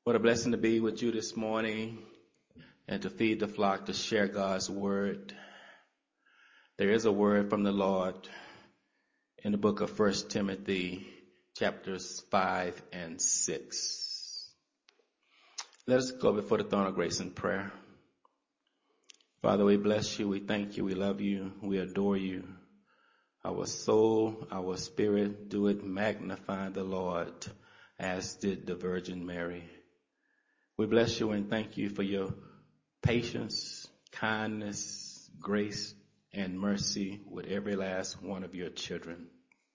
What a blessing to be with you this morning and to feed the flock, to share God's word. There is a word from the Lord in the book of 1 Timothy chapters 5 and 6. Let us go before the throne of grace in prayer. Father, we bless you, we thank you, we love you, we adore you. Our soul, our spirit, do it magnify the Lord, as did the Virgin Mary. We bless you and thank you for your patience, kindness, grace, and mercy with every last one of your children.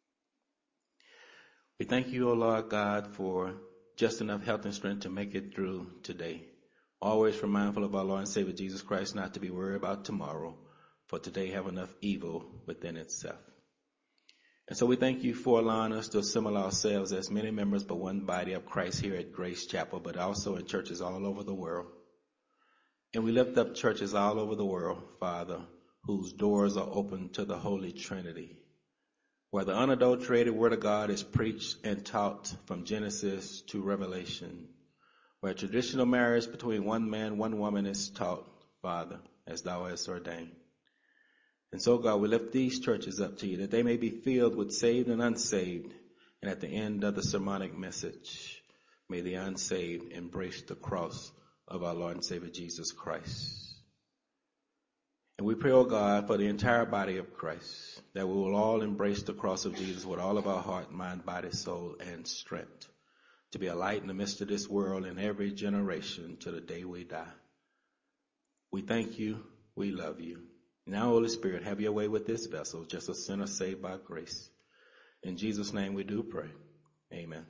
We thank you, O Lord God, for just enough health and strength to make it through today. Always mindful of our Lord and Savior Jesus Christ, not to be worried about tomorrow, for today have enough evil within itself. And so we thank you for allowing us to assemble ourselves as many members but one body of Christ here at Grace Chapel, but also in churches all over the world. And we lift up churches all over the world, Father, whose doors are open to the Holy Trinity, where the unadulterated Word of God is preached and taught from Genesis to Revelation, where traditional marriage between one man, one woman is taught, Father, as thou hast ordained. And so, God, we lift these churches up to you, that they may be filled with saved and unsaved. And at the end of the sermonic message, may the unsaved embrace the cross of our Lord and Savior Jesus Christ. And we pray, oh God, for the entire body of Christ, that we will all embrace the cross of Jesus with all of our heart, mind, body, soul, and strength, to be a light in the midst of this world in every generation to the day we die. We thank you. We love you. Now, Holy Spirit, have your way with this vessel, just a sinner saved by grace. In Jesus' name we do pray. Amen.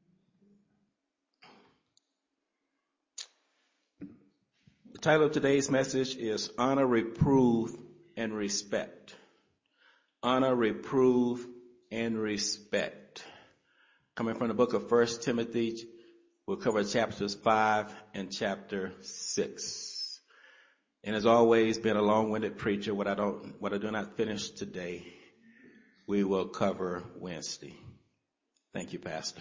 The title of today's message is Honor, Reprove, and Respect. Honor, reprove, and respect. Coming from the book of 1 Timothy, we'll cover chapters 5 and chapter 6. And as always, being a long-winded preacher, what I do not finish today, we will cover Wednesday. Thank you, Pastor.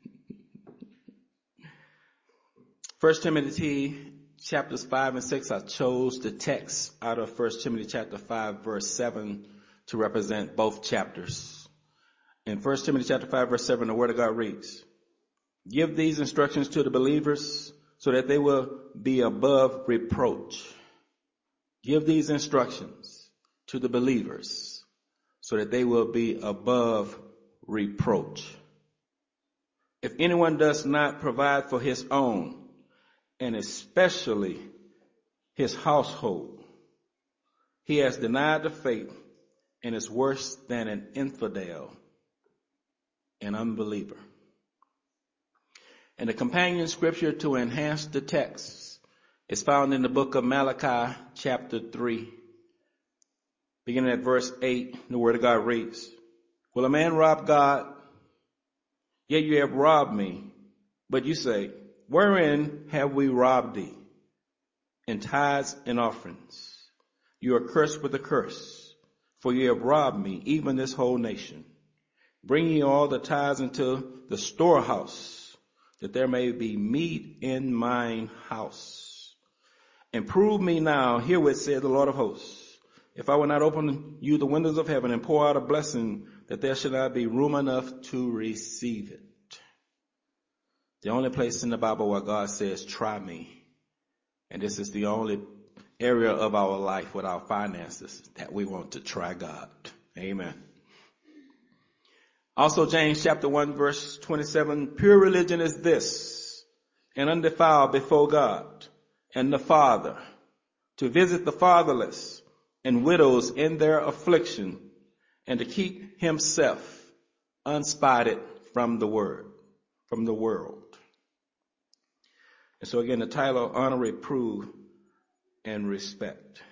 1 Timothy chapters 5 and 6, I chose the text out of 1 Timothy chapter 5, verse 7 to represent both chapters. In 1 Timothy chapter 5, verse 7, the Word of God reads, "Give these instructions to the believers so that they will be above reproach." Give these instructions to the believers so that they will be above reproach. If anyone does not provide for his own, and especially his household, he has denied the faith and is worse than an infidel, an unbeliever. And the companion scripture to enhance the text is found in the book of Malachi, chapter 3. Beginning at verse 8, the Word of God reads, "Will a man rob God? Yet you have robbed me. But you say, wherein have we robbed thee? In tithes and offerings. You are cursed with a curse, for you have robbed me, even this whole nation. Bring ye all the tithes into the storehouse, that there may be meat in mine house. And prove me now, herewith saith the Lord of hosts, if I will not open you the windows of heaven and pour out a blessing, that there should not be room enough to receive it." The only place in the Bible where God says, "Try me." And this is the only area of our life with our finances that we want to try God. Amen. Also, James chapter 1, verse 27, "Pure religion is this, and undefiled before God and the Father, to visit the fatherless and widows in their affliction, and to keep himself unspotted from the world. And so again, the title, Honor, Reprove, and Respect.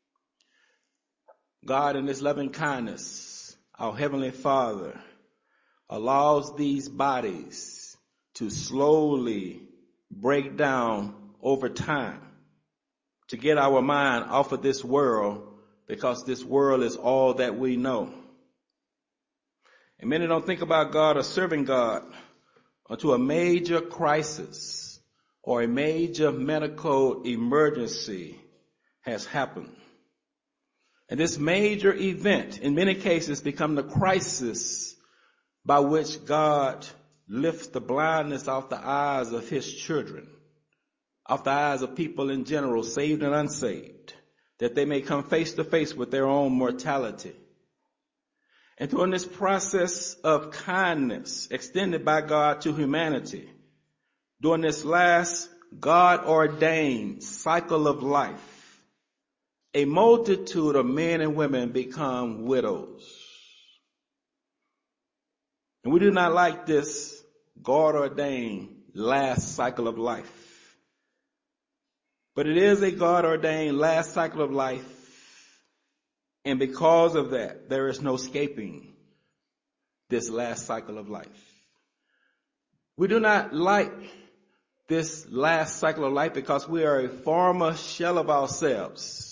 God, in his loving kindness, our Heavenly Father, allows these bodies to slowly break down over time, to get our mind off of this world, because this world is all that we know. And many don't think about God or serving God until a major crisis or a major medical emergency has happened. And this major event, in many cases, becomes the crisis by which God lifts the blindness off the eyes of his children, off the eyes of people in general, saved and unsaved, that they may come face to face with their own mortality. And during this process of kindness extended by God to humanity, during this last God-ordained cycle of life, a multitude of men and women become widows. And we do not like this God-ordained last cycle of life. But it is a God-ordained last cycle of life. And because of that, there is no escaping this last cycle of life. We do not like this last cycle of life because we are a former shell of ourselves.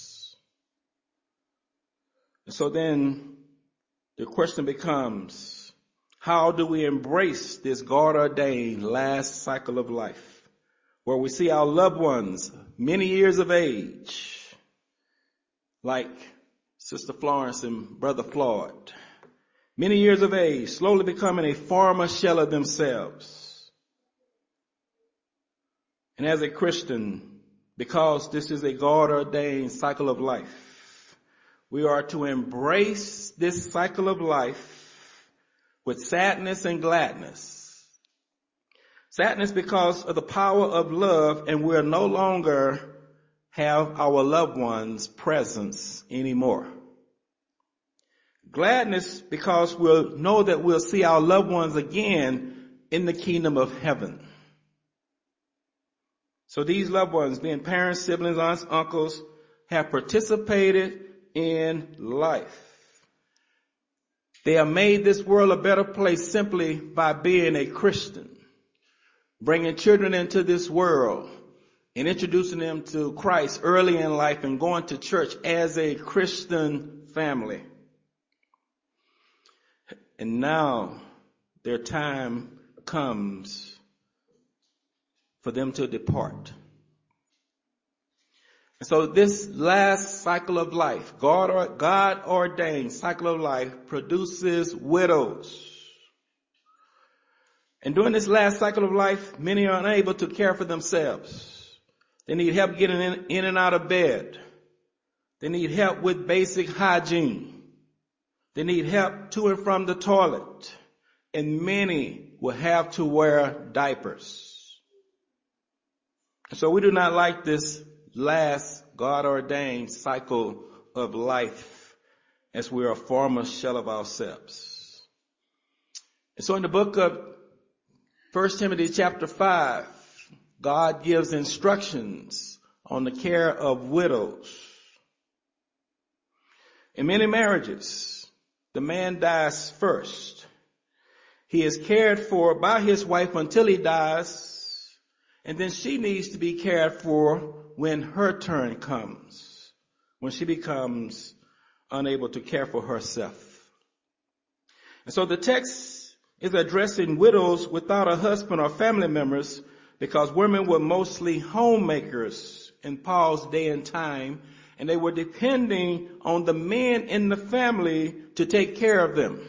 And so then the question becomes, how do we embrace this God-ordained last cycle of life, where we see our loved ones many years of age, like Sister Florence and Brother Floyd, many years of age, slowly becoming a former shell of themselves. And as a Christian, because this is a God-ordained cycle of life, we are to embrace this cycle of life with sadness and gladness. Sadness because of the power of love, and we'll no longer have our loved ones' presence anymore. Gladness because we'll know that we'll see our loved ones again in the kingdom of heaven. So these loved ones, being parents, siblings, aunts, uncles, have participated in life. They have made this world a better place simply by being a Christian, bringing children into this world and introducing them to Christ early in life and going to church as a Christian family. And now their time comes for them to depart. And so this last cycle of life, God-ordained cycle of life, produces widows. And during this last cycle of life, many are unable to care for themselves. They need help getting in and out of bed. They need help with basic hygiene. They need help to and from the toilet. And many will have to wear diapers. And so we do not like this last God-ordained cycle of life, as we are a former shell of ourselves. And so in the book of 1 Timothy chapter 5, God gives instructions on the care of widows. In many marriages, the man dies first. He is cared for by his wife until he dies, and then she needs to be cared for when her turn comes, when she becomes unable to care for herself. And so the text is addressing widows without a husband or family members, because women were mostly homemakers in Paul's day and time, and they were depending on the men in the family to take care of them.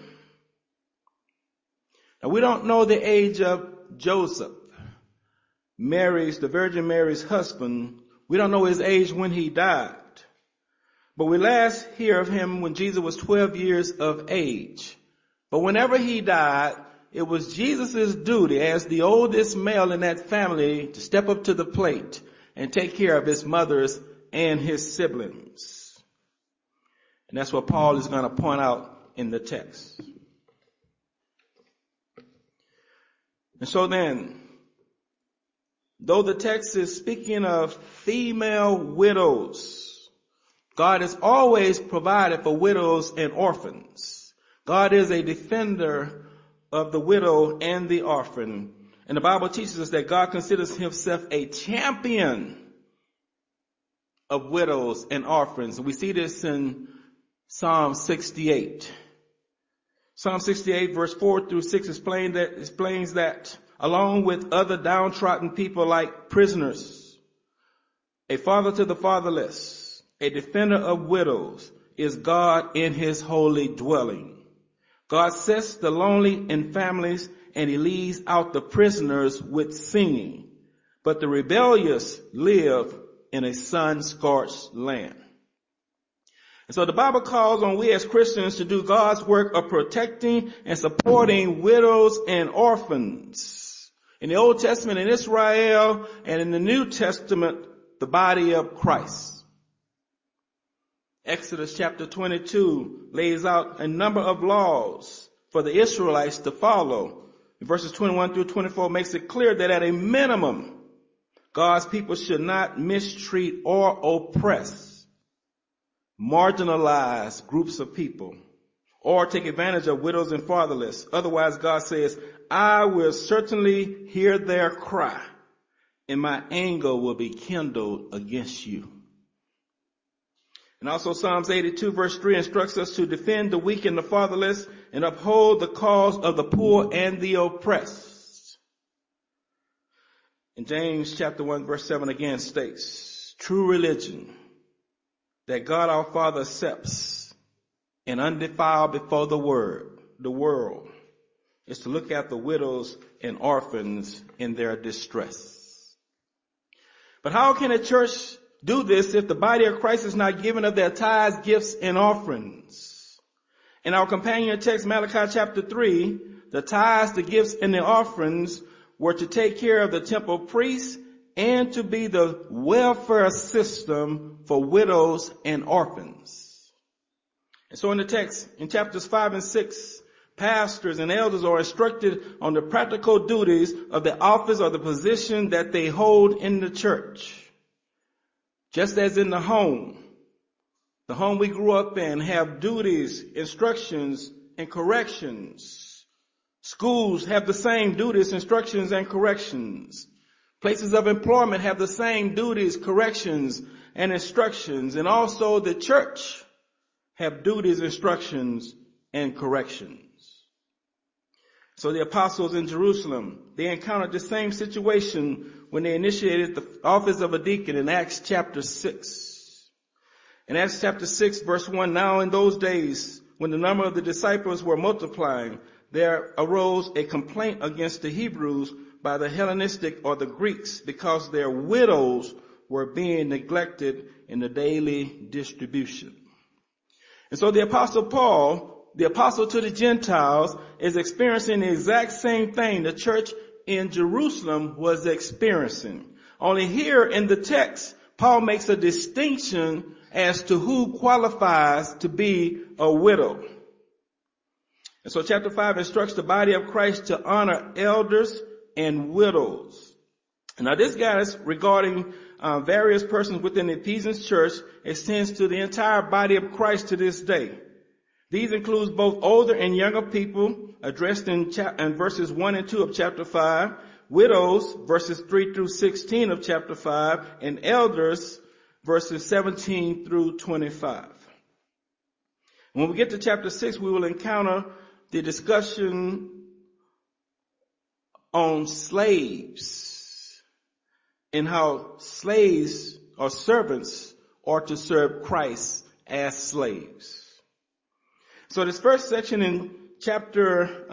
Now, we don't know the age of Joseph, the Virgin Mary's husband. We don't know his age when he died. But we last hear of him when Jesus was 12 years of age. But whenever he died, it was Jesus' duty as the oldest male in that family to step up to the plate and take care of his mothers and his siblings. And that's what Paul is going to point out in the text. And so then, though the text is speaking of female widows, God has always provided for widows and orphans. God is a defender of the widow and the orphan. And the Bible teaches us that God considers himself a champion of widows and orphans. We see this in Psalm 68. Psalm 68 verse 4 through 6 explains that along with other downtrodden people like prisoners, a father to the fatherless, a defender of widows, is God in his holy dwelling. God sets the lonely in families, and he leads out the prisoners with singing. But the rebellious live in a sun-scorched land. And so the Bible calls on we as Christians to do God's work of protecting and supporting widows and orphans. In the Old Testament, in Israel, and in the New Testament, the body of Christ. Exodus chapter 22 lays out a number of laws for the Israelites to follow. Verses 21 through 24 makes it clear that at a minimum, God's people should not mistreat or oppress marginalized groups of people or take advantage of widows and fatherless. Otherwise, God says, I will certainly hear their cry, and my anger will be kindled against you. And also Psalms 82 verse 3 instructs us to defend the weak and the fatherless and uphold the cause of the poor and the oppressed. And James chapter 1 verse 7 again states, true religion that God our Father accepts and undefiled before the world, is to look after widows and orphans in their distress. But how can a church do this if the body of Christ is not giving of their tithes, gifts, and offerings? In our companion text, Malachi chapter 3, the tithes, the gifts, and the offerings were to take care of the temple priests and to be the welfare system for widows and orphans. And so in the text, in chapters 5 and 6, pastors and elders are instructed on the practical duties of the office or the position that they hold in the church. Just as in the home we grew up in have duties, instructions, and corrections. Schools have the same duties, instructions, and corrections. Places of employment have the same duties, corrections, and instructions. And also the church have duties, instructions, and corrections. So the apostles in Jerusalem, they encountered the same situation when they initiated the office of a deacon in Acts chapter 6. In Acts chapter 6 verse 1, now in those days when the number of the disciples were multiplying, there arose a complaint against the Hebrews by the Hellenistic or the Greeks because their widows were being neglected in the daily distribution. And so the apostle Paul, the apostle to the Gentiles, is experiencing the exact same thing the church in Jerusalem was experiencing. Only here in the text, Paul makes a distinction as to who qualifies to be a widow. And so chapter 5 instructs the body of Christ to honor elders and widows. Now this guidance regarding various persons within the Ephesians church extends to the entire body of Christ to this day. These include both older and younger people addressed in verses 1 and 2 of chapter 5, widows, verses 3 through 16 of chapter 5, and elders, verses 17 through 25. When we get to chapter 6, we will encounter the discussion on slaves and how slaves or servants are to serve Christ as slaves. So this first section in chapter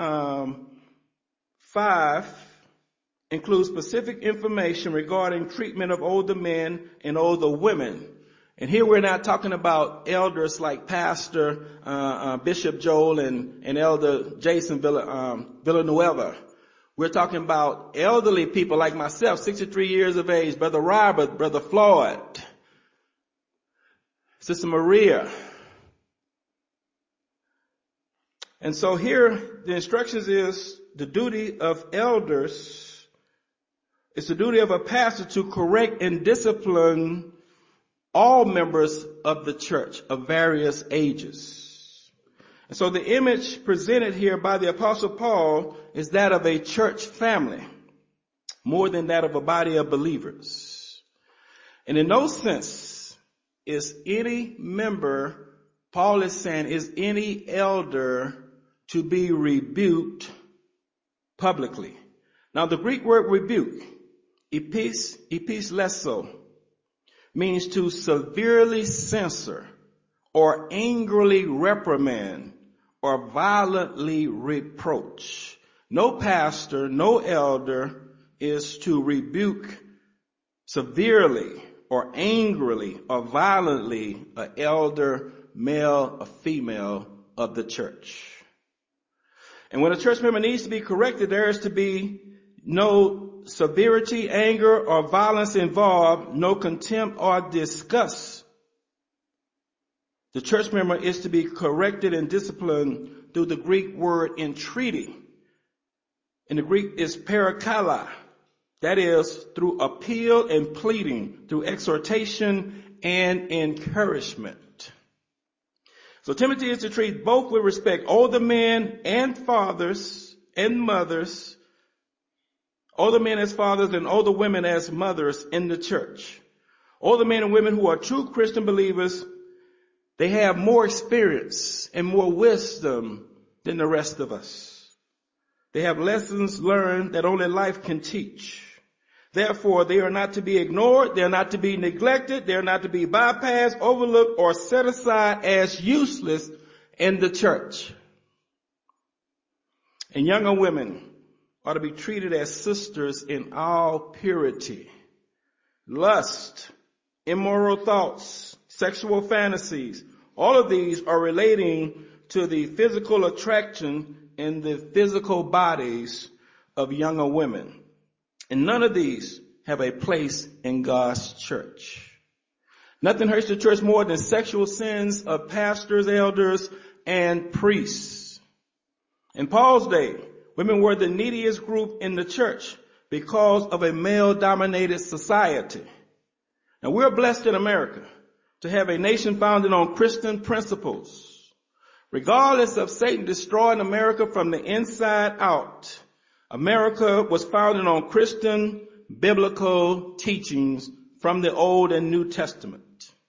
5 includes specific information regarding treatment of older men and older women. And here we're not talking about elders like Pastor Bishop Joel and Elder Jason Villanueva. We're talking about elderly people like myself, 63 years of age, Brother Robert, Brother Floyd, Sister Maria. And so here the instructions is the duty of elders. It's the duty of a pastor to correct and discipline all members of the church of various ages. And so the image presented here by the Apostle Paul is that of a church family, more than that of a body of believers. And in no sense is any member, Paul is saying, is any elder to be rebuked publicly. Now the Greek word rebuke, epislesso, means to severely censor or angrily reprimand or violently reproach. No pastor, no elder is to rebuke severely or angrily or violently an elder, male or female of the church. And when a church member needs to be corrected, there is to be no severity, anger, or violence involved, no contempt or disgust. The church member is to be corrected and disciplined through the Greek word entreaty. In the Greek is parakala. That is through appeal and pleading, through exhortation and encouragement. So Timothy is to treat both with respect, older men and fathers and mothers, older men as fathers and older women as mothers in the church. Older men and women who are true Christian believers, they have more experience and more wisdom than the rest of us. They have lessons learned that only life can teach. Therefore, they are not to be ignored, they are not to be neglected, they are not to be bypassed, overlooked, or set aside as useless in the church. And younger women are to be treated as sisters in all purity. Lust, immoral thoughts, sexual fantasies, all of these are relating to the physical attraction in the physical bodies of younger women. And none of these have a place in God's church. Nothing hurts the church more than sexual sins of pastors, elders, and priests. In Paul's day, women were the neediest group in the church because of a male-dominated society. Now we're blessed in America to have a nation founded on Christian principles. Regardless of Satan destroying America from the inside out, America was founded on Christian biblical teachings from the Old and New Testament.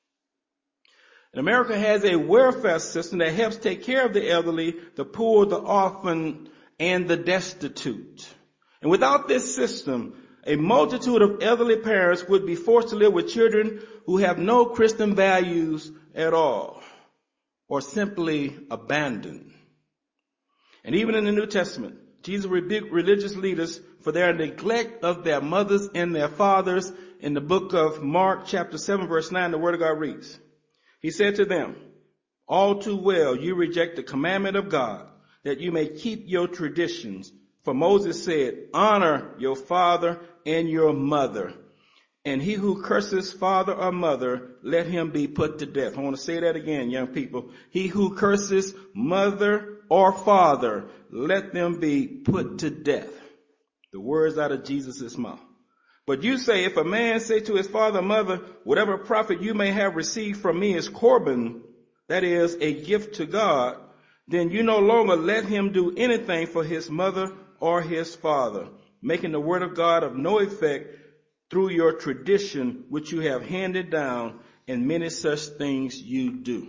And America has a welfare system that helps take care of the elderly, the poor, the orphan, and the destitute. And without this system, a multitude of elderly parents would be forced to live with children who have no Christian values at all, or simply abandoned. And even in the New Testament, Jesus rebuked religious leaders for their neglect of their mothers and their fathers. In the book of Mark chapter 7 verse 9, the word of God reads, he said to them, all too well you reject the commandment of God, that you may keep your traditions. For Moses said, honor your father and your mother. And he who curses father or mother, let him be put to death. I want to say that again, young people. He who curses mother or father, let them be put to death. The words out of Jesus' mouth. But you say, if a man say to his father or mother, whatever profit you may have received from me is Corban, that is a gift to God, then you no longer let him do anything for his mother or his father, making the word of God of no effect through your tradition, which you have handed down, and many such things you do.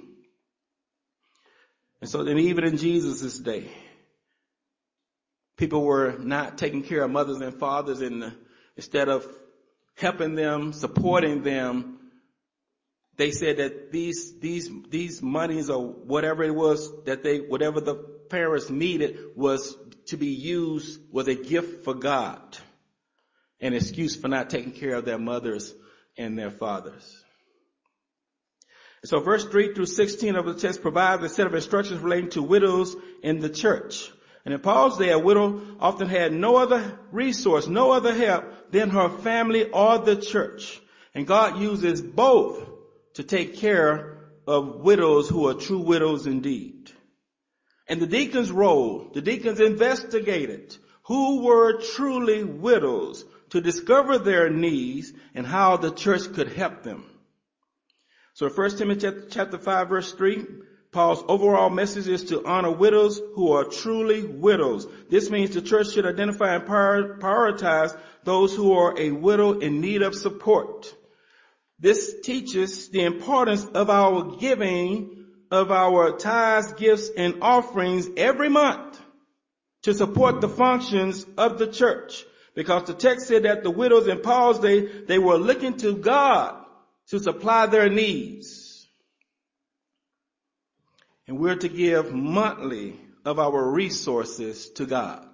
And so then even in Jesus' day, people were not taking care of mothers and fathers, and instead of helping them, supporting them, they said that these monies or whatever it was that whatever the parents needed was to be used, was a gift for God. An excuse for not taking care of their mothers and their fathers. So verse 3 through 16 of the text provides a set of instructions relating to widows in the church. And in Paul's day, a widow often had no other resource, no other help than her family or the church. And God uses both to take care of widows who are true widows indeed. And the deacon's role, the deacons investigated who were truly widows to discover their needs and how the church could help them. So 1 Timothy chapter 5 verse 3, Paul's overall message is to honor widows who are truly widows. This means the church should identify and prioritize those who are a widow in need of support. This teaches the importance of our giving of our tithes, gifts, and offerings every month to support the functions of the church. Because the text said that the widows in Paul's day, they were looking to God to supply their needs. And we're to give monthly of our resources to God.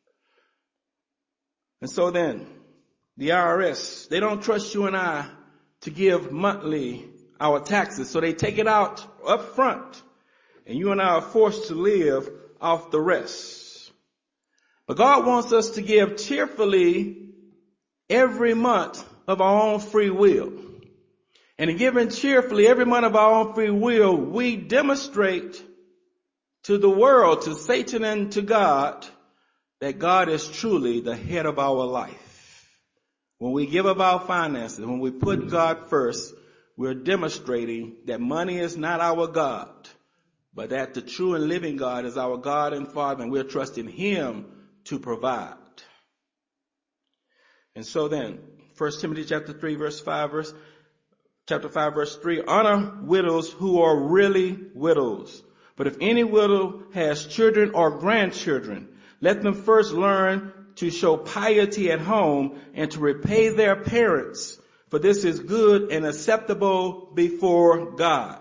And so then, the IRS, they don't trust you and I to give monthly our taxes. So they take it out up front. And you and I are forced to live off the rest. But God wants us to give cheerfully every month of our own free will. And in giving cheerfully every month of our own free will, we demonstrate to the world, to Satan and to God, that God is truly the head of our life. When we give up our finances, when we put God first, we're demonstrating that money is not our God, but that the true and living God is our God and Father, and we're trusting Him to provide. And so then, 1 Timothy chapter 5 verse 3, honor widows who are really widows. But if any widow has children or grandchildren, let them first learn to show piety at home and to repay their parents, for this is good and acceptable before God.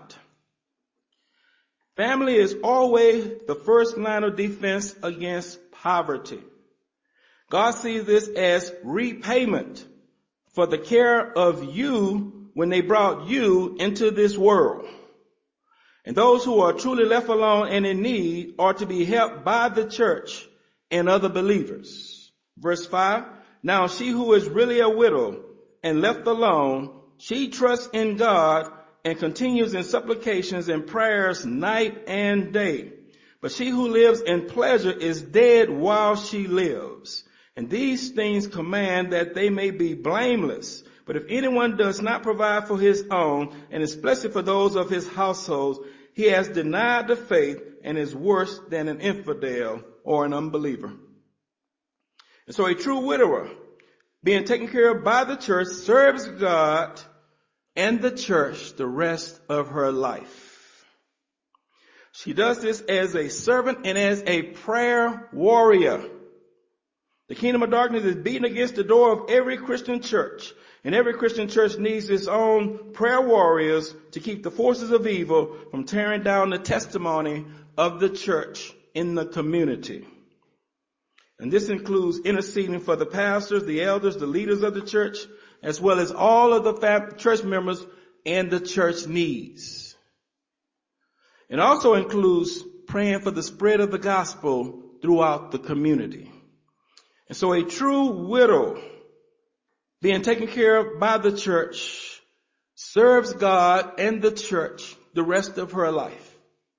Family is always the first line of defense against poverty. God sees this as repayment for the care of you when they brought you into this world. And those who are truly left alone and in need are to be helped by the church and other believers. Verse 5, now she who is really a widow and left alone, she trusts in God and continues in supplications and prayers night and day. But she who lives in pleasure is dead while she lives. And these things command that they may be blameless. But if anyone does not provide for his own, and especially for those of his household, he has denied the faith and is worse than an infidel or an unbeliever. And so a true widower, being taken care of by the church, serves God and the church the rest of her life. She does this as a servant and as a prayer warrior. The kingdom of darkness is beating against the door of every Christian church. And every Christian church needs its own prayer warriors to keep the forces of evil from tearing down the testimony of the church in the community. And this includes interceding for the pastors, the elders, the leaders of the church, as well as all of the church members and the church needs. It also includes praying for the spread of the gospel throughout the community. And so a true widow, being taken care of by the church, serves God and the church the rest of her life.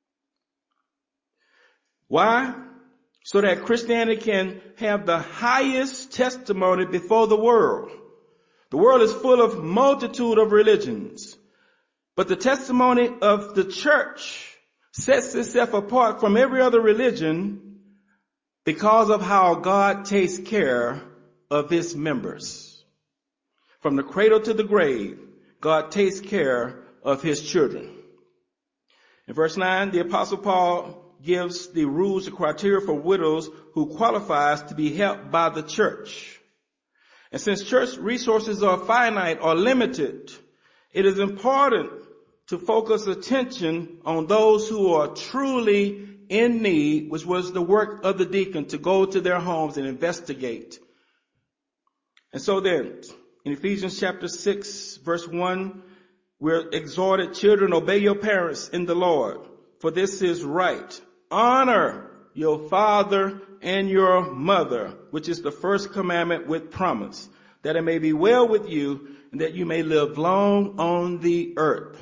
Why? So that Christianity can have the highest testimony before the world. The world is full of multitude of religions, but the testimony of the church sets itself apart from every other religion because of how God takes care of His members. From the cradle to the grave, God takes care of His children. In verse 9, the Apostle Paul gives the rules, the criteria for widows who qualifies to be helped by the church. And since church resources are finite or limited, it is important to focus attention on those who are truly in need, which was the work of the deacon to go to their homes and investigate. And so then, in Ephesians chapter 6, verse 1, we're exhorted, children, obey your parents in the Lord, for this is right. Honor your father and your mother, which is the first commandment with promise, that it may be well with you and that you may live long on the earth.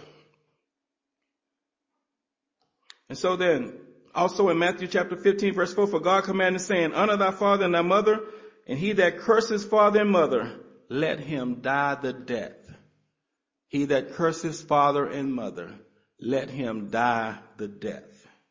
And so then, also in Matthew chapter 15, verse 4, for God commanded, saying, honor thy father and thy mother, and he that curses father and mother, let him die the death. He that curses father and mother, let him die the death.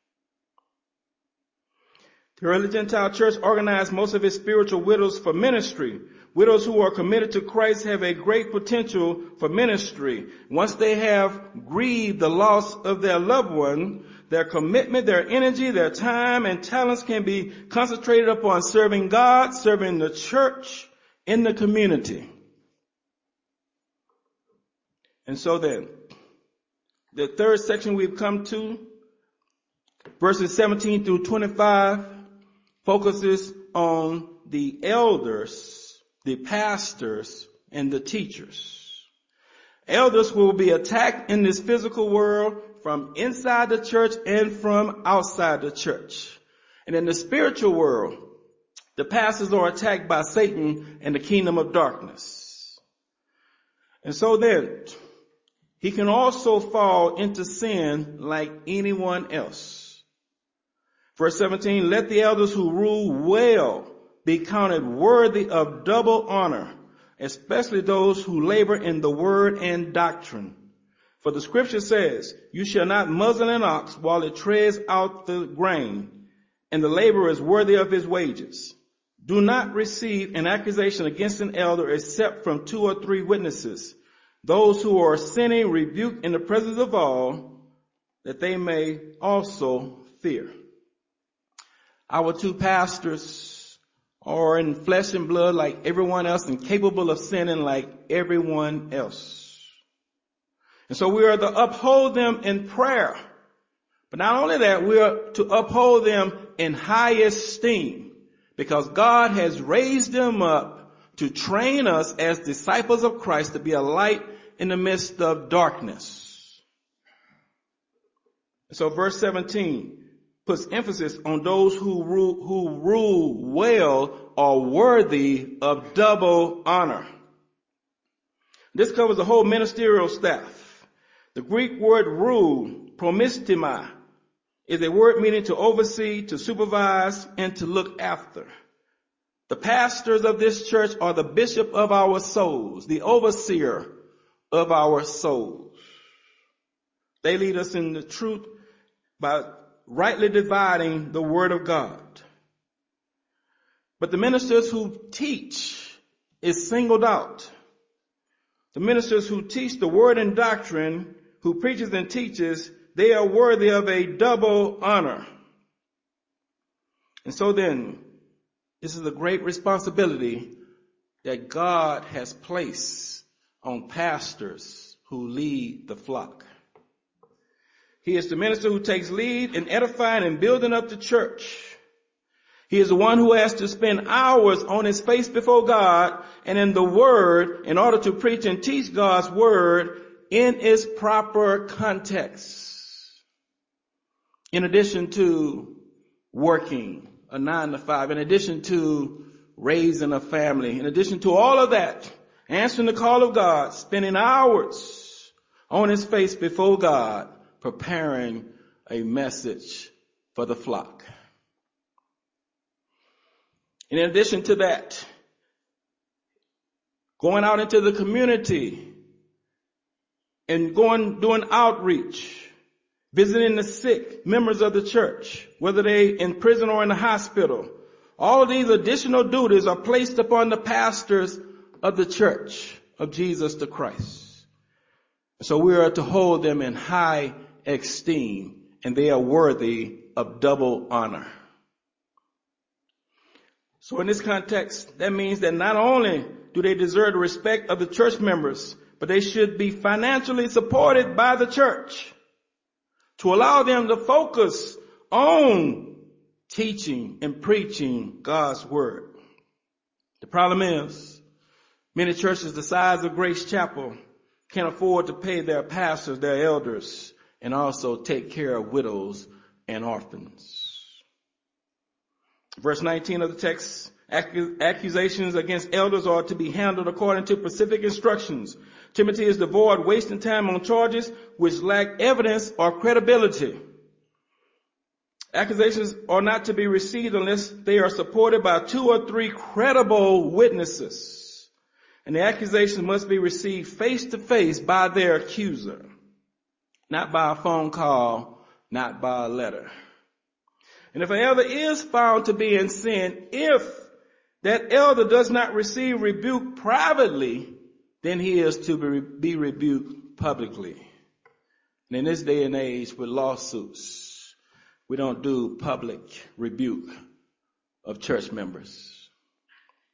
The early Gentile church organized most of its spiritual widows for ministry. Widows who are committed to Christ have a great potential for ministry. Once they have grieved the loss of their loved one, their commitment, their energy, their time, and talents can be concentrated upon serving God, serving the church, in the community. And so then, the third section we've come to, verses 17 through 25, focuses on the elders, the pastors, and the teachers. Elders will be attacked in this physical world from inside the church and from outside the church. And in the spiritual world, the pastors are attacked by Satan and the kingdom of darkness. And so then, he can also fall into sin like anyone else. Verse 17, let the elders who rule well be counted worthy of double honor, especially those who labor in the word and doctrine. For the scripture says, you shall not muzzle an ox while it treads out the grain, and the laborer is worthy of his wages. Do not receive an accusation against an elder except from 2 or 3 witnesses. Those who are sinning rebuke in the presence of all, that they may also fear. Our 2 pastors are in flesh and blood like everyone else and capable of sinning like everyone else. And so we are to uphold them in prayer. But not only that, we are to uphold them in high esteem because God has raised them up to train us as disciples of Christ to be a light in the midst of darkness. So verse 17 puts emphasis on those who rule well are worthy of double honor. This covers the whole ministerial staff. The Greek word rule, promistema, is a word meaning to oversee, to supervise, and to look after. The pastors of this church are the bishop of our souls, the overseer of our souls. They lead us in the truth by rightly dividing the word of God. But the ministers who teach is singled out. The ministers who teach the word and doctrine, who preaches and teaches, they are worthy of a double honor. And so then, this is a great responsibility that God has placed on pastors who lead the flock. He is the minister who takes lead in edifying and building up the church. He is the one who has to spend hours on his face before God and in the Word in order to preach and teach God's Word in its proper context. In addition to working a 9 to 5, in addition to raising a family, in addition to all of that, answering the call of God, spending hours on his face before God, preparing a message for the flock. In addition to that, going out into the community and doing outreach, visiting the sick members of the church, whether they in prison or in the hospital. All of these additional duties are placed upon the pastors of the church of Jesus the Christ. So we are to hold them in high esteem, and they are worthy of double honor. So in this context, that means that not only do they deserve the respect of the church members, but they should be financially supported by the church to allow them to focus on teaching and preaching God's word. The problem is, many churches the size of Grace Chapel can't afford to pay their pastors, their elders, and also take care of widows and orphans. Verse 19 of the text, accusations against elders are to be handled according to specific instructions. Timothy is to avoid wasting time on charges which lack evidence or credibility. Accusations are not to be received unless they are supported by 2 or 3 credible witnesses. And the accusations must be received face to face by their accuser, not by a phone call, not by a letter. And if an elder is found to be in sin, if that elder does not receive rebuke privately, then he is to be rebuked publicly. And in this day and age with lawsuits, we don't do public rebuke of church members.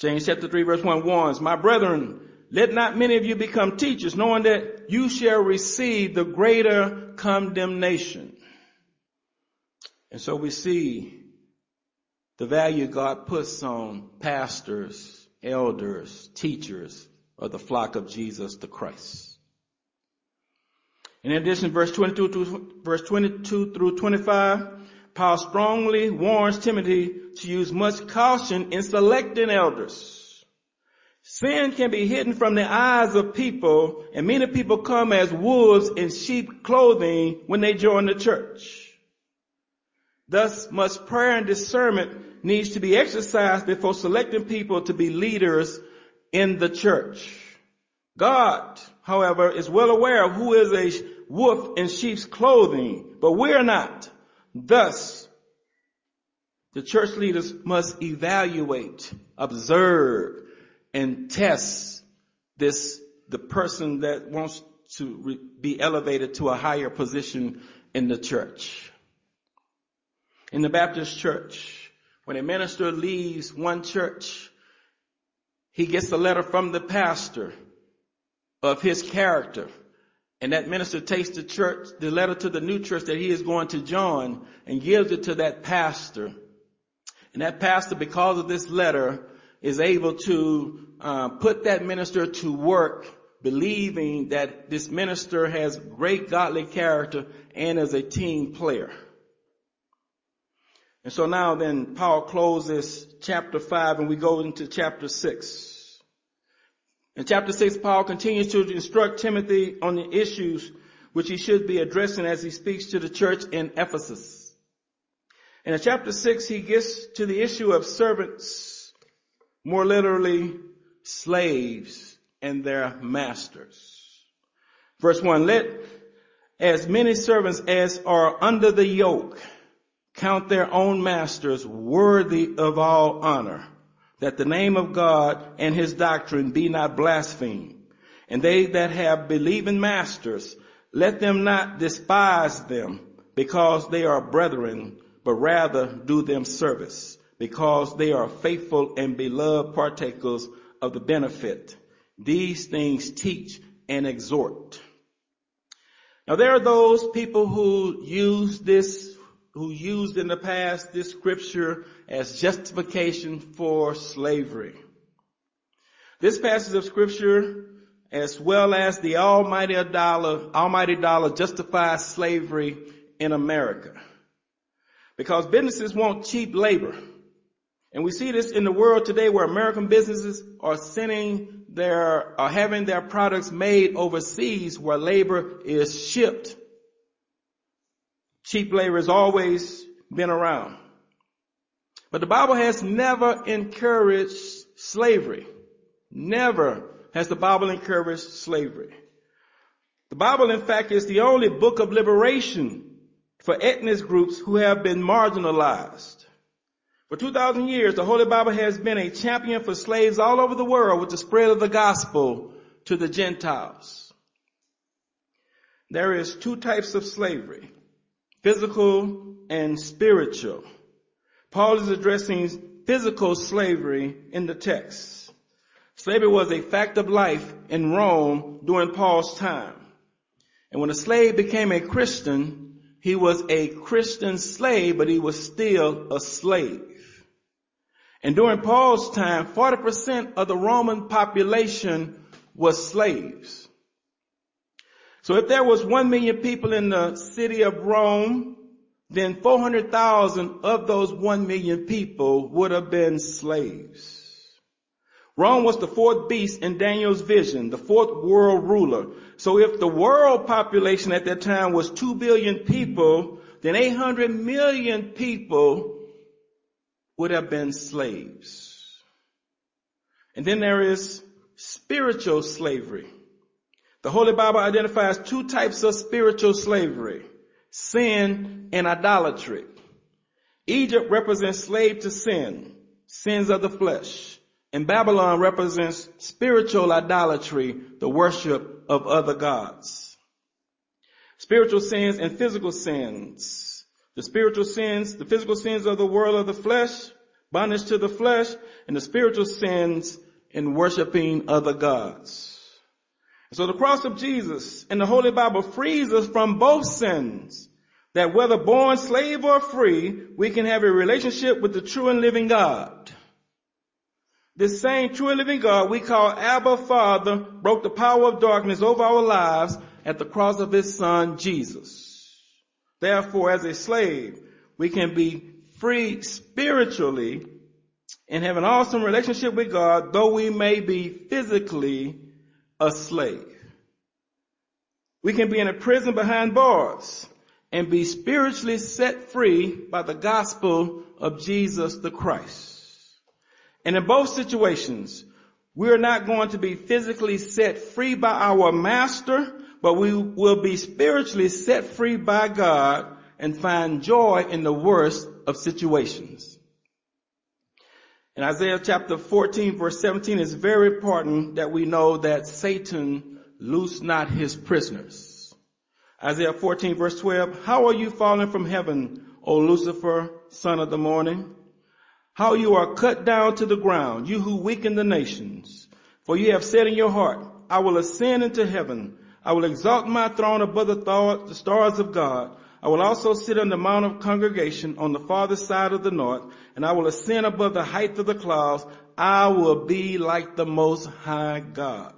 James chapter 3 verse 1 warns, my brethren, let not many of you become teachers, knowing that you shall receive the greater condemnation. And so we see the value God puts on pastors, elders, teachers of the flock of Jesus the Christ. In addition, verse 22 through 25, Paul strongly warns Timothy to use much caution in selecting elders. Sin can be hidden from the eyes of people, and many people come as wolves in sheep clothing when they join the church. Thus, much prayer and discernment needs to be exercised before selecting people to be leaders in the church. God, however, is well aware of who is a wolf in sheep's clothing, but we're not. Thus, the church leaders must evaluate, observe, and test the person that wants to be elevated to a higher position in the church. In the Baptist church, when a minister leaves one church, he gets a letter from the pastor of his character. And that minister takes the letter to the new church that he is going to join and gives it to that pastor. And that pastor, because of this letter, is able to put that minister to work, believing that this minister has great godly character and is a team player. And so now then Paul closes chapter 5 and we go into chapter 6. In chapter 6, Paul continues to instruct Timothy on the issues which he should be addressing as he speaks to the church in Ephesus. And in chapter 6, he gets to the issue of servants, more literally slaves and their masters. Verse 1, let as many servants as are under the yoke count their own masters worthy of all honor, that the name of God and his doctrine be not blasphemed. And they that have believing masters, let them not despise them because they are brethren, but rather do them service, because they are faithful and beloved partakers of the benefit. These things teach and exhort. Now there are those people who used in the past this scripture as justification for slavery. This passage of scripture, as well as the almighty dollar justifies slavery in America. Because businesses want cheap labor. And we see this in the world today where American businesses are having their products made overseas where labor is shipped. Cheap labor has always been around. But the Bible has never encouraged slavery. Never has the Bible encouraged slavery. The Bible, in fact, is the only book of liberation for ethnic groups who have been marginalized. For 2,000 years, the Holy Bible has been a champion for slaves all over the world with the spread of the gospel to the Gentiles. There is two types of slavery, physical and spiritual. Paul is addressing physical slavery in the text. Slavery was a fact of life in Rome during Paul's time. And when a slave became a Christian, he was a Christian slave, but he was still a slave. And during Paul's time, 40% of the Roman population was slaves. So if there was 1 million people in the city of Rome, then 400,000 of those 1 million people would have been slaves. Rome was the fourth beast in Daniel's vision, the fourth world ruler. So if the world population at that time was 2 billion people, then 800 million people would have been slaves. And then there is spiritual slavery. The Holy Bible identifies two types of spiritual slavery, sin and idolatry. Egypt represents slave to sin, sins of the flesh. And Babylon represents spiritual idolatry, the worship of other gods. Spiritual sins and physical sins. The physical sins of the world of the flesh, bondage to the flesh, and the spiritual sins in worshiping other gods. So the cross of Jesus and the Holy Bible frees us from both sins, that whether born slave or free, we can have a relationship with the true and living God. This same true and living God we call Abba Father broke the power of darkness over our lives at the cross of his Son, Jesus. Therefore, as a slave, we can be free spiritually and have an awesome relationship with God, though we may be physically a slave. We can be in a prison behind bars and be spiritually set free by the gospel of Jesus the Christ. And in both situations, we're not going to be physically set free by our master, but we will be spiritually set free by God and find joy in the worst of situations. In Isaiah chapter 14 verse 17, it's very important that we know that Satan loose not his prisoners. Isaiah 14 verse 12, how are you fallen from heaven, O Lucifer, son of the morning? How you are cut down to the ground, you who weaken the nations. For you have said in your heart, I will ascend into heaven. I will exalt my throne above the stars of God. I will also sit on the mount of congregation on the farther side of the north, and I will ascend above the height of the clouds. I will be like the Most High God.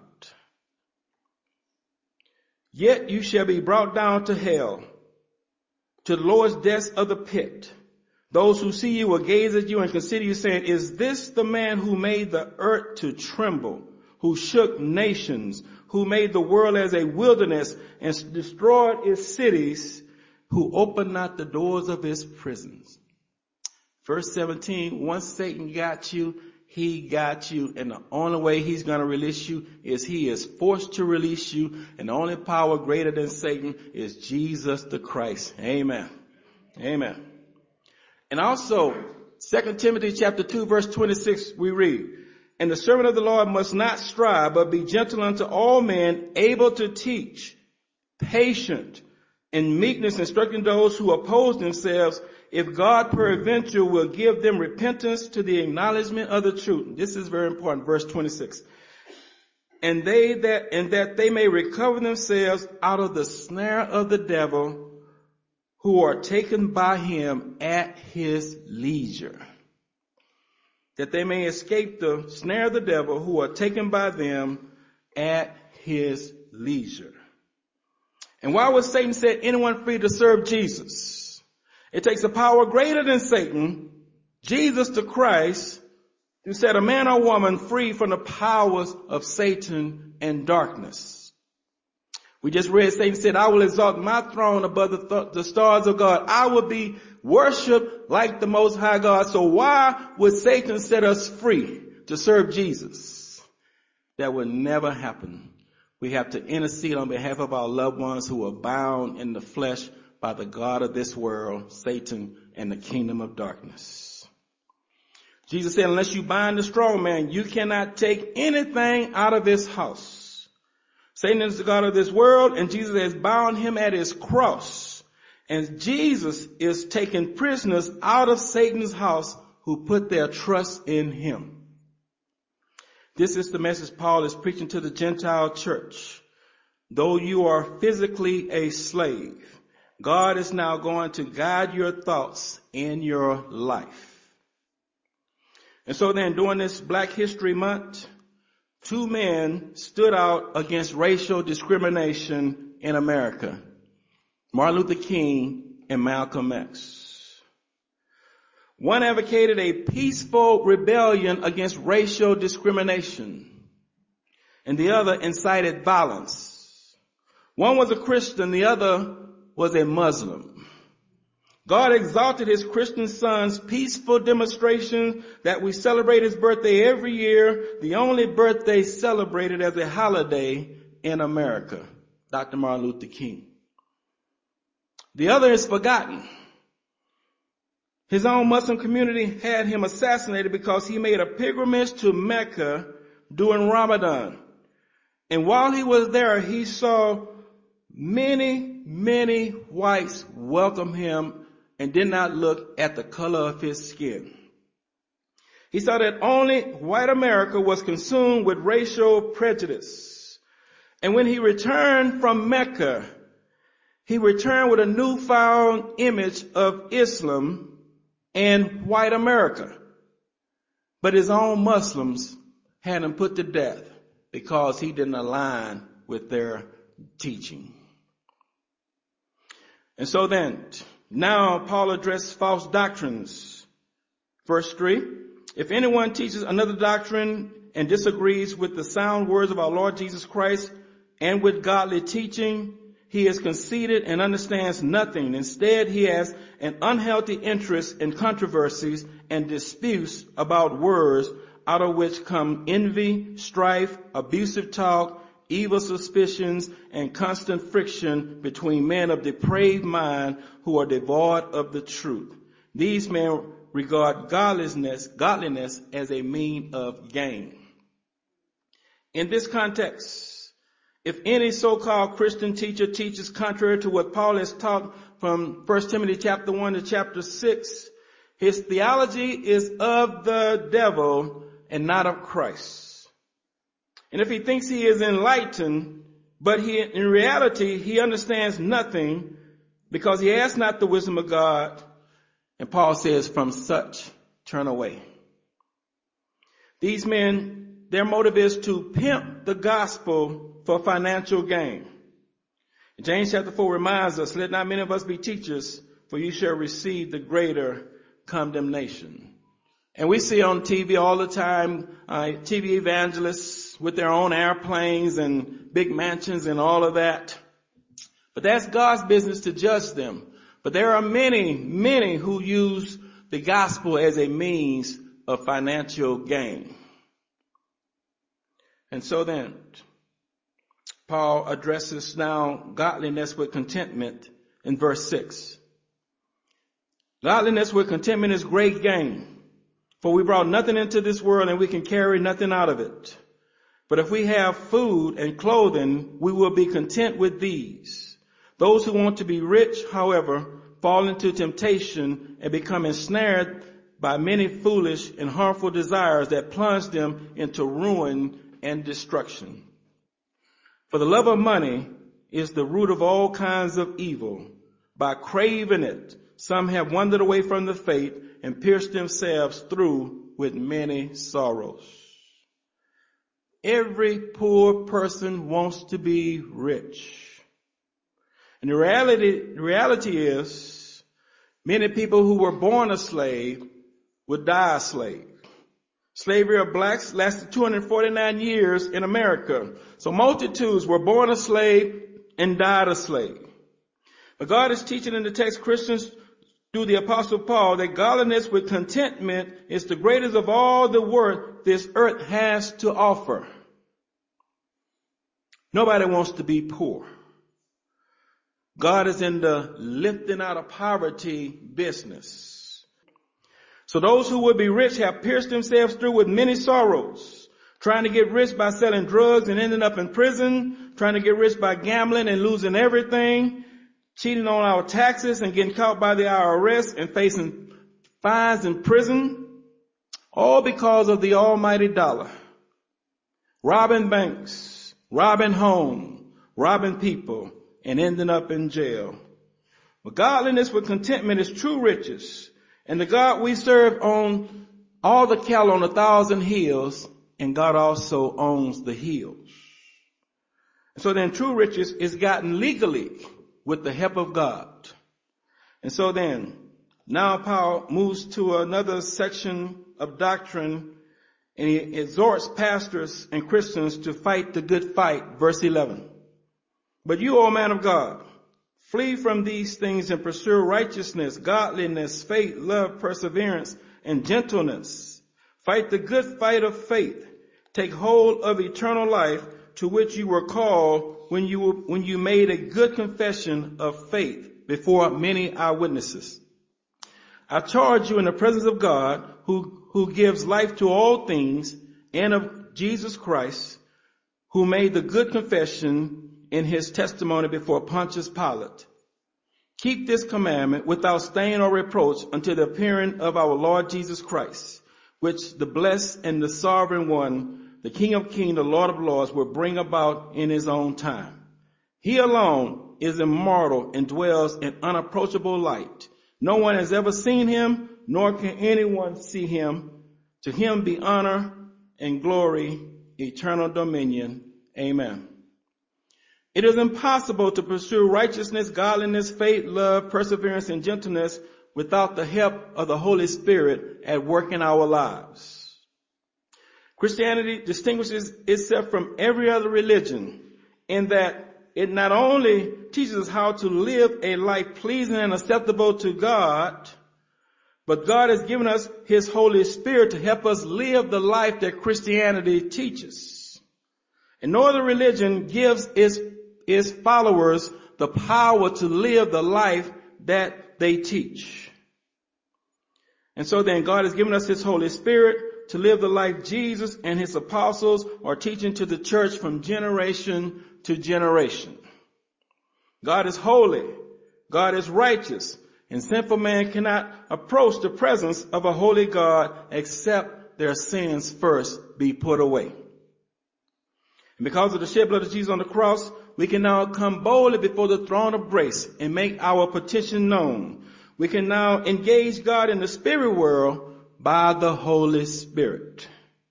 Yet you shall be brought down to hell, to the lowest depths of the pit. Those who see you will gaze at you and consider you, saying, is this the man who made the earth to tremble, who shook nations, who made the world as a wilderness and destroyed its cities, who opened not the doors of his prisons? Verse 17, once Satan got you, he got you, and the only way he's going to release you is he is forced to release you, and the only power greater than Satan is Jesus the Christ. Amen. Amen. And also, 2 Timothy chapter 2 verse 26, we read, and the servant of the Lord must not strive, but be gentle unto all men, able to teach, patient, in meekness, instructing those who oppose themselves, if God peradventure will give them repentance to the acknowledgement of the truth. This is very important, verse 26. And that they may recover themselves out of the snare of the devil, who are taken by him at his leisure. That they may escape the snare of the devil, who are taken by them at his leisure. And why would Satan set anyone free to serve Jesus? It takes a power greater than Satan, Jesus the Christ, to set a man or woman free from the powers of Satan and darkness. We just read Satan said, I will exalt my throne above the stars of God. I will be worshiped like the Most High God. So why would Satan set us free to serve Jesus? That would never happen. We have to intercede on behalf of our loved ones who are bound in the flesh by the God of this world, Satan, and the kingdom of darkness. Jesus said, unless you bind the strong man, you cannot take anything out of his house. Satan is the God of this world, and Jesus has bound him at his cross. And Jesus is taking prisoners out of Satan's house who put their trust in him. This is the message Paul is preaching to the Gentile church. Though you are physically a slave, God is now going to guide your thoughts in your life. And so then, during this Black History Month, two men stood out against racial discrimination in America: Martin Luther King and Malcolm X. One advocated a peaceful rebellion against racial discrimination, and the other incited violence. One was a Christian, the other was a Muslim. God exalted his Christian son's peaceful demonstration that we celebrate his birthday every year, the only birthday celebrated as a holiday in America, Dr. Martin Luther King. The other is forgotten. His own Muslim community had him assassinated because he made a pilgrimage to Mecca during Ramadan. And while he was there, he saw many whites welcome him and did not look at the color of his skin. He saw that only white America was consumed with racial prejudice. And when he returned from Mecca, he returned with a newfound image of Islam and white America. But his own Muslims had him put to death because he didn't align with their teaching. And so then, now Paul addressed false doctrines. Verse 3, if anyone teaches another doctrine and disagrees with the sound words of our Lord Jesus Christ and with godly teaching, he is conceited and understands nothing. Instead, he has an unhealthy interest in controversies and disputes about words, out of which come envy, strife, abusive talk, evil suspicions, and constant friction between men of depraved mind who are devoid of the truth. These men regard godliness as a means of gain. In this context, if any so-called Christian teacher teaches contrary to what Paul has taught from 1 Timothy chapter 1 to chapter 6, his theology is of the devil and not of Christ. And if he thinks he is enlightened, but in reality he understands nothing because he has not the wisdom of God, and Paul says, from such turn away. These men, their motive is to pimp the gospel for financial gain. James chapter 4 reminds us, let not many of us be teachers, for you shall receive the greater condemnation. And we see on TV all the time, TV evangelists with their own airplanes and big mansions and all of that. But that's God's business to judge them. But there are many who use the gospel as a means of financial gain. And so then, Paul addresses now godliness with contentment in verse 6. Godliness with contentment is great gain. For we brought nothing into this world and we can carry nothing out of it. But if we have food and clothing, we will be content with these. Those who want to be rich, however, fall into temptation and become ensnared by many foolish and harmful desires that plunge them into ruin and destruction. For the love of money is the root of all kinds of evil. By craving it, some have wandered away from the faith and pierced themselves through with many sorrows. Every poor person wants to be rich. And the reality is, many people who were born a slave would die a slave. Slavery of blacks lasted 249 years in America. So multitudes were born a slave and died a slave. But God is teaching in the text Christians through the Apostle Paul that godliness with contentment is the greatest of all the worth this earth has to offer. Nobody wants to be poor. God is in the lifting out of poverty business. So those who would be rich have pierced themselves through with many sorrows, trying to get rich by selling drugs and ending up in prison, trying to get rich by gambling and losing everything, cheating on our taxes and getting caught by the IRS and facing fines in prison, all because of the almighty dollar. Robbing banks, robbing homes, robbing people, and ending up in jail. But godliness with contentment is true riches. And the God we serve owns all the cattle on 1,000 hills, and God also owns the hills. So then true riches is gotten legally with the help of God. And so then, now Paul moves to another section of doctrine, and he exhorts pastors and Christians to fight the good fight, verse 11. But you, O man of God, flee from these things and pursue righteousness, godliness, faith, love, perseverance, and gentleness. Fight the good fight of faith. Take hold of eternal life, to which you were called when you made a good confession of faith before many eyewitnesses. I charge you in the presence of God, who gives life to all things, and of Jesus Christ, who made the good confession in his testimony before Pontius Pilate. Keep this commandment without stain or reproach until the appearing of our Lord Jesus Christ, which the blessed and the sovereign one, the King of Kings, the Lord of Lords, will bring about in his own time. He alone is immortal and dwells in unapproachable light. No one has ever seen him, nor can anyone see him. To him be honor and glory, eternal dominion. Amen. It is impossible to pursue righteousness, godliness, faith, love, perseverance, and gentleness without the help of the Holy Spirit at work in our lives. Christianity distinguishes itself from every other religion in that it not only teaches us how to live a life pleasing and acceptable to God, but God has given us his Holy Spirit to help us live the life that Christianity teaches. And no other religion gives its followers the power to live the life that they teach. And so then God has given us his Holy Spirit to live the life Jesus and his apostles are teaching to the church from generation to generation. God is holy. God is righteous. And sinful man cannot approach the presence of a holy God except their sins first be put away. And because of the shed blood of Jesus on the cross, we can now come boldly before the throne of grace and make our petition known. We can now engage God in the spirit world by the Holy Spirit.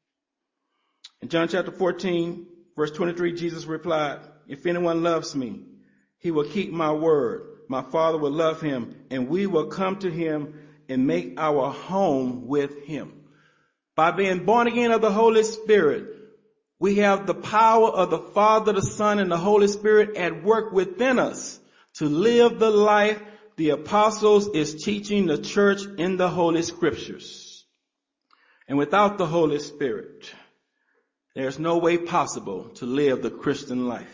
In John chapter 14, verse 23, Jesus replied, "If anyone loves me, he will keep my word. My Father will love him, and we will come to him and make our home with him." By being born again of the Holy Spirit, we have the power of the Father, the Son, and the Holy Spirit at work within us to live the life the apostles is teaching the church in the Holy Scriptures. And without the Holy Spirit, there's no way possible to live the Christian life.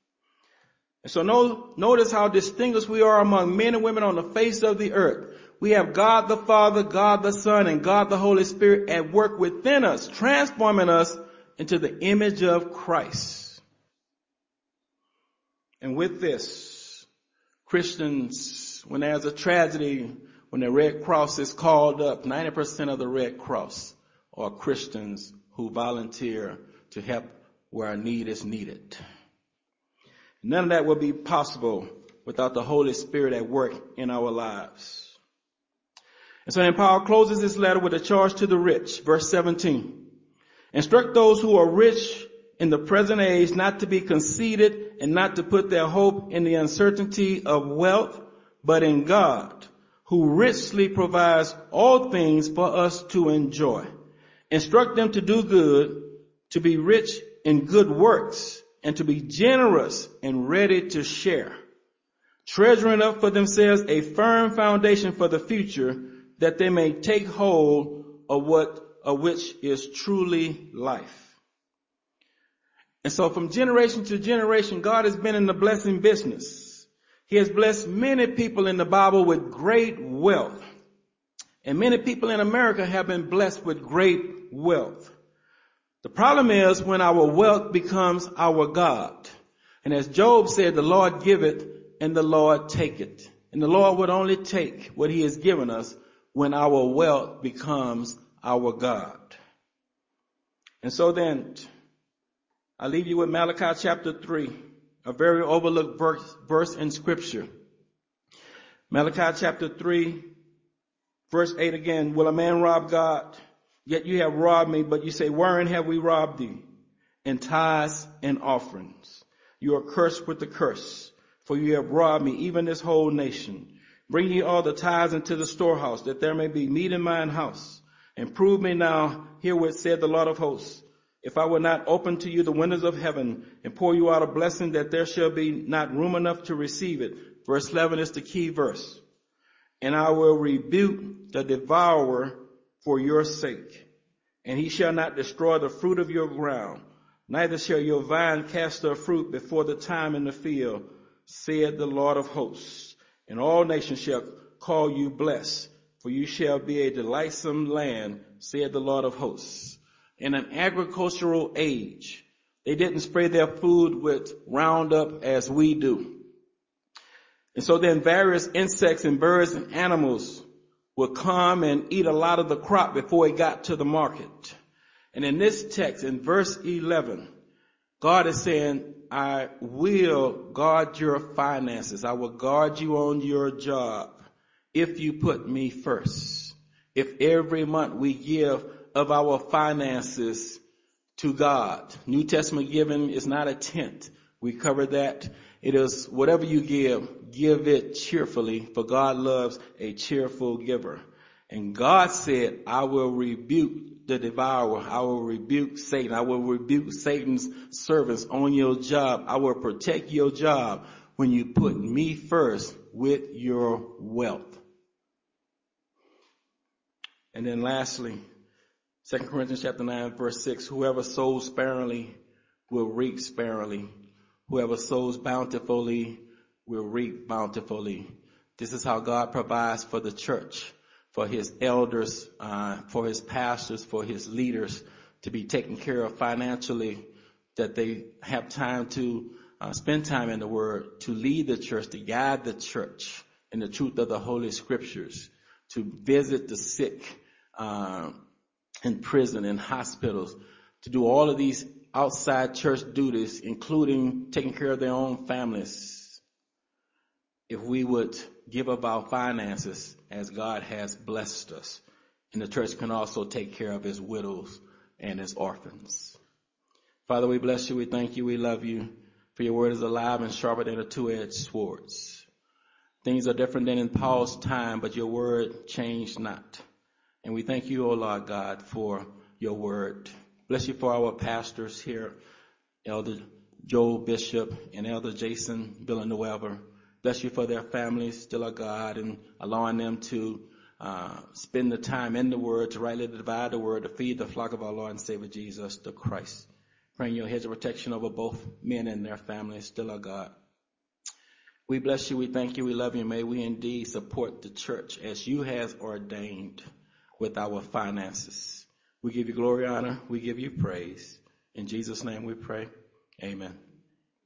And so notice how distinguished we are among men and women on the face of the earth. We have God the Father, God the Son, and God the Holy Spirit at work within us, transforming us into the image of Christ. And with this, Christians, when there's a tragedy, when the Red Cross is called up, 90% of the Red Cross are Christians who volunteer to help where a need is needed. None of that would be possible without the Holy Spirit at work in our lives. And so then Paul closes this letter with a charge to the rich, verse 17. "Instruct those who are rich in the present age not to be conceited and not to put their hope in the uncertainty of wealth, but in God, who richly provides all things for us to enjoy. Instruct them to do good, to be rich in good works, and to be generous and ready to share, treasuring up for themselves a firm foundation for the future, that they may take hold of which is truly life." And so from generation to generation, God has been in the blessing business. He has blessed many people in the Bible with great wealth. And many people in America have been blessed with great wealth. The problem is when our wealth becomes our God. And as Job said, the Lord giveth and the Lord taketh. And the Lord would only take what he has given us when our wealth becomes our God. And so then, I leave you with Malachi chapter 3, a very overlooked verse in Scripture. Malachi chapter 3, verse 8 again. "Will a man rob God? Yet you have robbed me, but you say, wherein have we robbed thee? In tithes and offerings. You are cursed with the curse, for you have robbed me, even this whole nation. Bring ye all the tithes into the storehouse, that there may be meat in mine house. And prove me now herewith, said the Lord of hosts, if I will not open to you the windows of heaven and pour you out a blessing, that there shall be not room enough to receive it." Verse 11 is the key verse. "And I will rebuke the devourer for your sake, and he shall not destroy the fruit of your ground, neither shall your vine cast her fruit before the time in the field, said the Lord of hosts. And all nations shall call you blessed, for you shall be a delightsome land, said the Lord of hosts." In an agricultural age, they didn't spray their food with Roundup as we do. And so then various insects and birds and animals would come and eat a lot of the crop before it got to the market. And in this text, in verse 11, God is saying, I will guard your finances. I will guard you on your job if you put me first. If every month we give of our finances to God. New Testament giving is not a tenth. We covered that. It is whatever you give it cheerfully, for God loves a cheerful giver. And God said, I will rebuke the devourer. I will rebuke Satan. I will rebuke Satan's servants on your job. I will protect your job when you put me first with your wealth. And then lastly, 2 Corinthians chapter 9, verse 6, whoever sows sparingly will reap sparingly. Whoever sows bountifully will reap bountifully. This is how God provides for the church, for his elders, for his pastors, for his leaders to be taken care of financially, that they have time to spend time in the Word, to lead the church, to guide the church in the truth of the Holy Scriptures, to visit the sick in prison, in hospitals, to do all of these outside church duties, including taking care of their own families. If we would give up our finances as God has blessed us, and the church can also take care of his widows and his orphans. Father, we bless you, we thank you, we love you, for your word is alive and sharper than a two-edged sword. Things are different than in Paul's time, but your word changed not. And we thank you, O Lord God, for your word. Bless you for our pastors here, Elder Joel Bishop and Elder Jason Villanueva. Bless you for their families, still are God, and allowing them to spend the time in the word, to rightly divide the word, to feed the flock of our Lord and Savior Jesus the Christ. Praying your hedge of protection over both men and their families, still are God. We bless you, we thank you, we love you. May we indeed support the church as you have ordained with our finances. We give you glory, honor, we give you praise. In Jesus' name we pray. Amen.